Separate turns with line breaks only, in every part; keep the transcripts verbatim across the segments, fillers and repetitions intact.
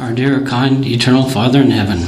Our dear, kind, eternal Father in heaven,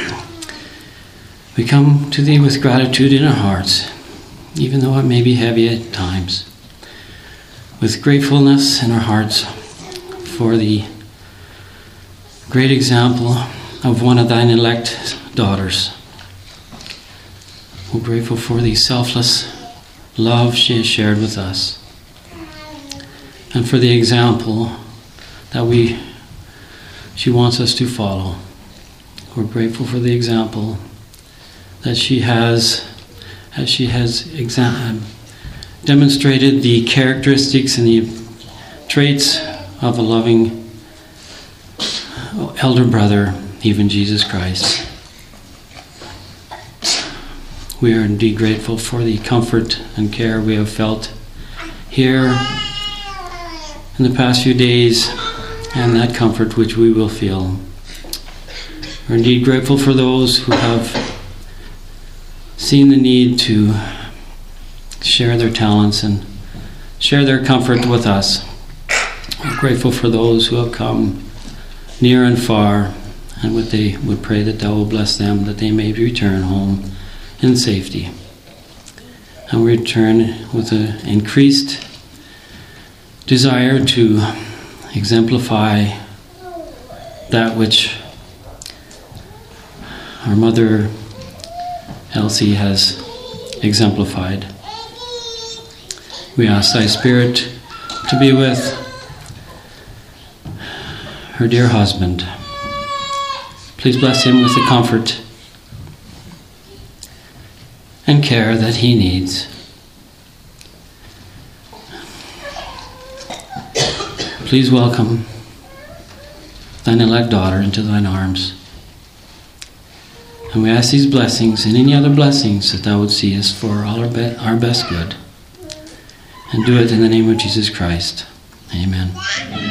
we come to Thee with gratitude in our hearts, even though it may be heavy at times, with gratefulness in our hearts for the great example of one of Thine elect daughters. We're grateful for the selfless love she has shared with us, and for the example that we she wants us to follow. We're grateful for the example that she has, as she has exa- demonstrated the characteristics and the traits of a loving elder brother, even Jesus Christ. We are indeed grateful for the comfort and care we have felt here in the past few days, and that comfort which we will feel. We're indeed grateful for those who have seen the need to share their talents and share their comfort with us. We're grateful for those who have come near and far, and would they would pray that Thou will bless them, that they may return home in safety. And we return with an increased desire to exemplify that which our mother Elsie has exemplified. We ask Thy Spirit to be with her dear husband. Please bless him with the comfort and care that he needs. Please welcome Thine elect daughter into Thine arms. And we ask these blessings and any other blessings that Thou would see us for all our, be- our best good. And do it in the name of Jesus Christ. Amen.